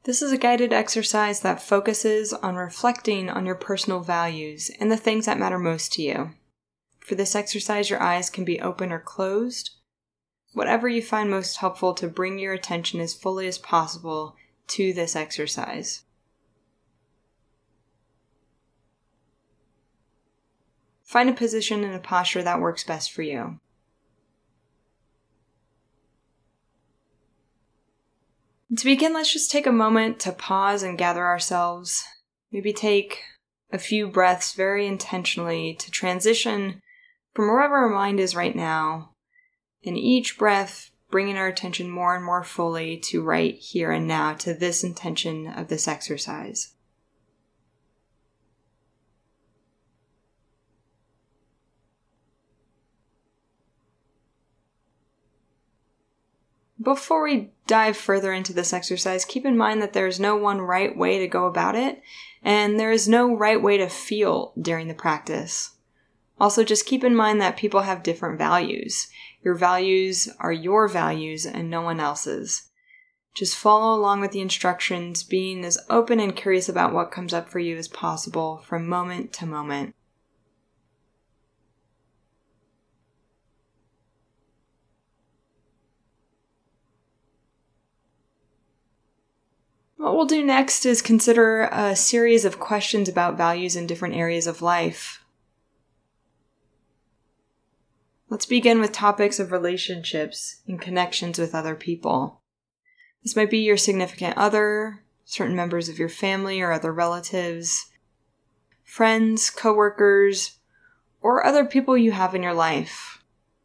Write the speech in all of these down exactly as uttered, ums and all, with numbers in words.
This is a guided exercise that focuses on reflecting on your personal values and the things that matter most to you. For this exercise, your eyes can be open or closed. Whatever you find most helpful to bring your attention as fully as possible to this exercise. Find a position and a posture that works best for you. To begin, let's just take a moment to pause and gather ourselves. Maybe take a few breaths very intentionally to transition from wherever our mind is right now. And each breath, bringing our attention more and more fully to right here and now, to this intention of this exercise. Before we dive further into this exercise, keep in mind that there is no one right way to go about it, and there is no right way to feel during the practice. Also, just keep in mind that people have different values. Your values are your values and no one else's. Just follow along with the instructions, being as open and curious about what comes up for you as possible from moment to moment. What we'll do next is consider a series of questions about values in different areas of life. Let's begin with topics of relationships and connections with other people. This might be your significant other, certain members of your family or other relatives, friends, coworkers, or other people you have in your life.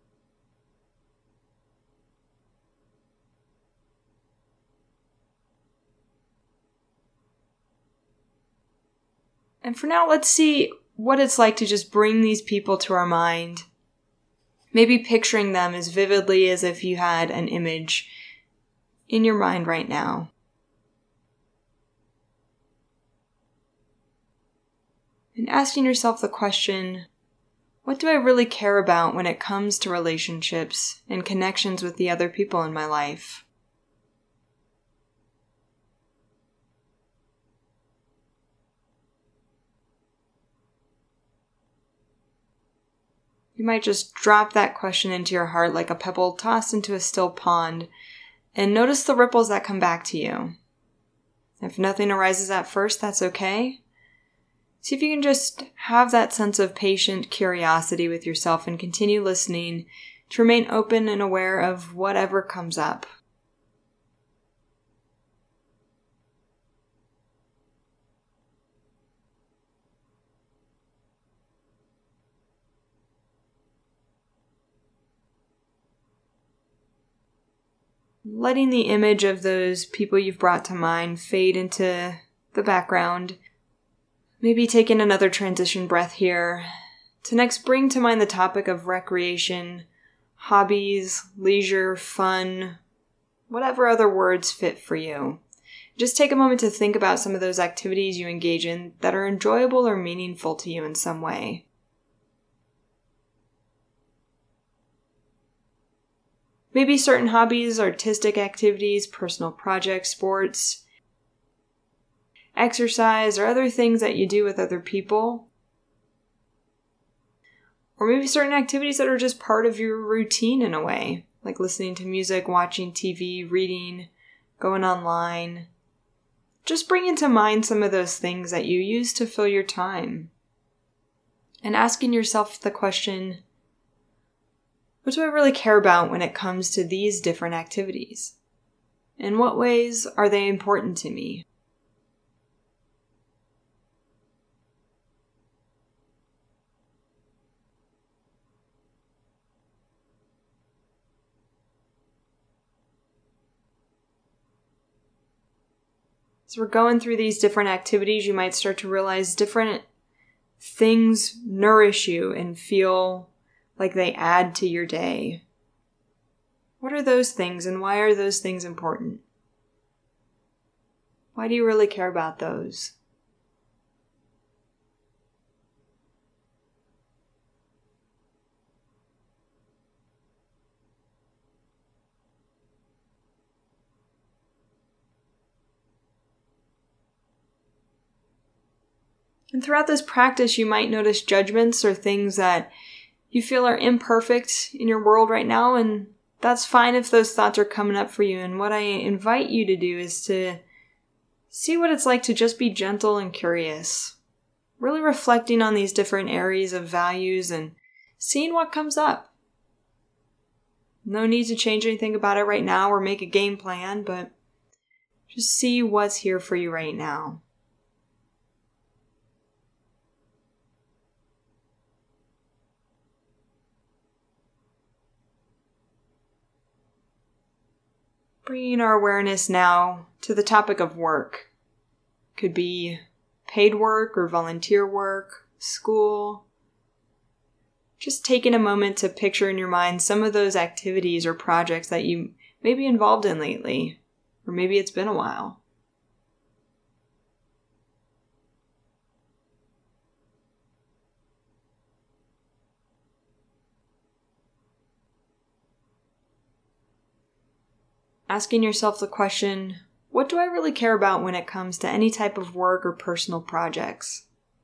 And for now, let's see what it's like to just bring these people to our mind. Maybe picturing them as vividly as if you had an image in your mind right now. And asking yourself the question, what do I really care about when it comes to relationships and connections with the other people in my life? You might just drop that question into your heart like a pebble tossed into a still pond and notice the ripples that come back to you. If nothing arises at first, that's okay. See if you can just have that sense of patient curiosity with yourself and continue listening to remain open and aware of whatever comes up. Letting the image of those people you've brought to mind fade into the background. Maybe taking another transition breath here to next bring to mind the topic of recreation, hobbies, leisure, fun, whatever other words fit for you. Just take a moment to think about some of those activities you engage in that are enjoyable or meaningful to you in some way. Maybe certain hobbies, artistic activities, personal projects, sports, exercise, or other things that you do with other people. Or maybe certain activities that are just part of your routine in a way, like listening to music, watching T V, reading, going online. Just bring into mind some of those things that you use to fill your time. And asking yourself the question, what do I really care about when it comes to these different activities? In what ways are they important to me? As we're going through these different activities, you might start to realize different things nourish you and feel like they add to your day. What are those things and why are those things important? Why do you really care about those? And throughout this practice, you might notice judgments or things that you feel are imperfect in your world right now, and that's fine if those thoughts are coming up for you. And what I invite you to do is to see what it's like to just be gentle and curious, really reflecting on these different areas of values and seeing what comes up. No need to change anything about it right now or make a game plan, but just see what's here for you right now. Bringing our awareness now to the topic of work. Could be paid work or volunteer work, school. Just taking a moment to picture in your mind some of those activities or projects that you may be involved in lately, or maybe it's been a while. Asking yourself the question, what do I really care about when it comes to any type of work or personal projects?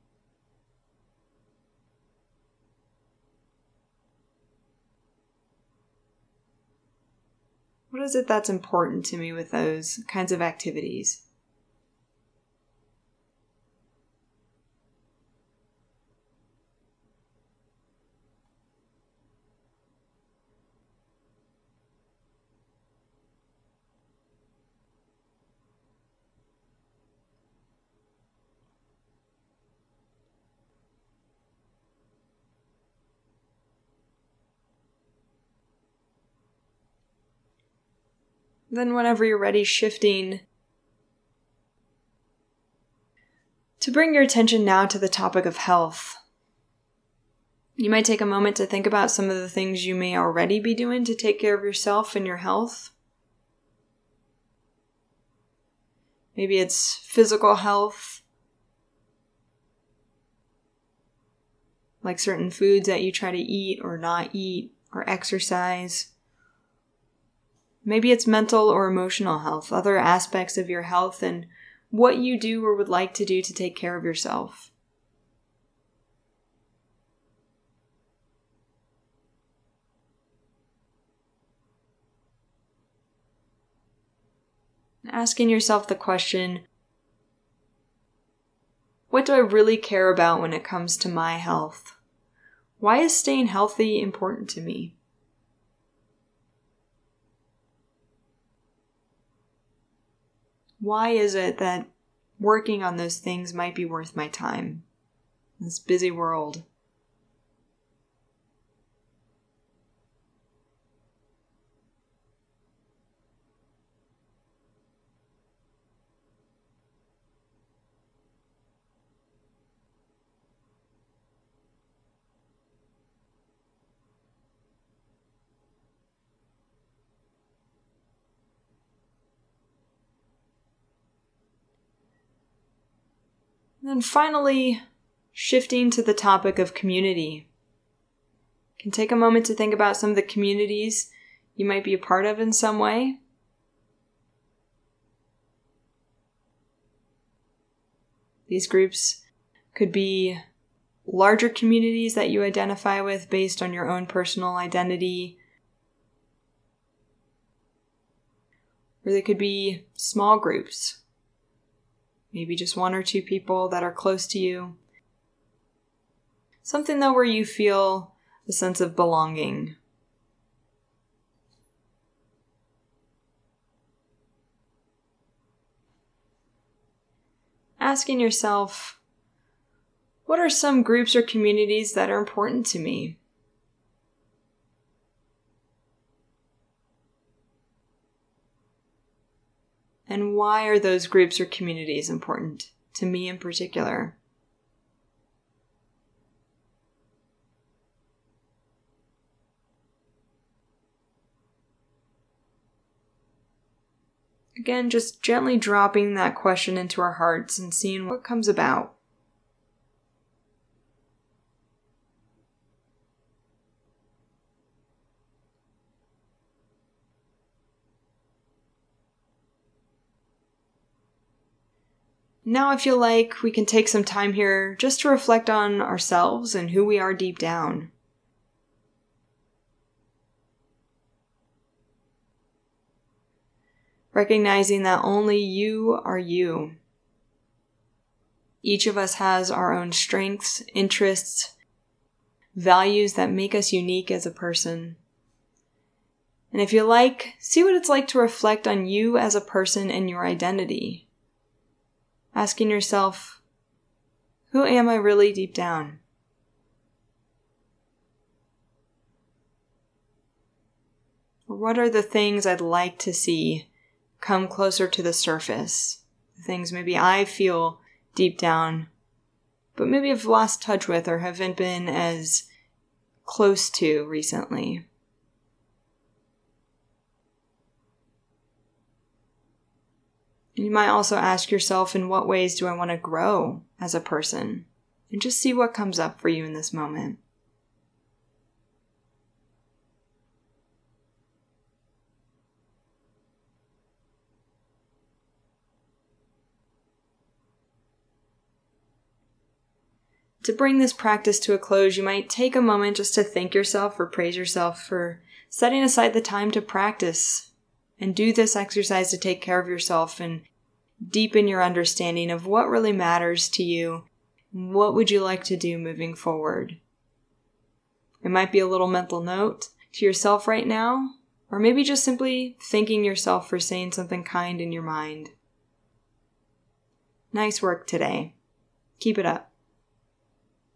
What is it that's important to me with those kinds of activities? Then whenever you're ready, shifting to bring your attention now to the topic of health. You might take a moment to think about some of the things you may already be doing to take care of yourself and your health. Maybe it's physical health, like certain foods that you try to eat or not eat, or exercise. Maybe it's mental or emotional health, other aspects of your health and what you do or would like to do to take care of yourself. Asking yourself the question, what do I really care about when it comes to my health? Why is staying healthy important to me? Why is it that working on those things might be worth my time in this busy world? And then finally, shifting to the topic of community. You can take a moment to think about some of the communities you might be a part of in some way. These groups could be larger communities that you identify with based on your own personal identity, or they could be small groups. Maybe just one or two people that are close to you. Something though where you feel a sense of belonging. Asking yourself, what are some groups or communities that are important to me? And why are those groups or communities important to me in particular? Again, just gently dropping that question into our hearts and seeing what comes about. Now I feel like we can take some time here just to reflect on ourselves and who we are deep down. Recognizing that only you are you. Each of us has our own strengths, interests, values that make us unique as a person. And if you like, see what it's like to reflect on you as a person and your identity. Asking yourself, who am I really deep down? Or what are the things I'd like to see come closer to the surface? The things maybe I feel deep down, but maybe I've lost touch with or haven't been as close to recently. You might also ask yourself, in what ways do I want to grow as a person? And just see what comes up for you in this moment. To bring this practice to a close, you might take a moment just to thank yourself or praise yourself for setting aside the time to practice and do this exercise to take care of yourself and deepen your understanding of what really matters to you. What would you like to do moving forward? It might be a little mental note to yourself right now, or maybe just simply thanking yourself for saying something kind in your mind. Nice work today. Keep it up.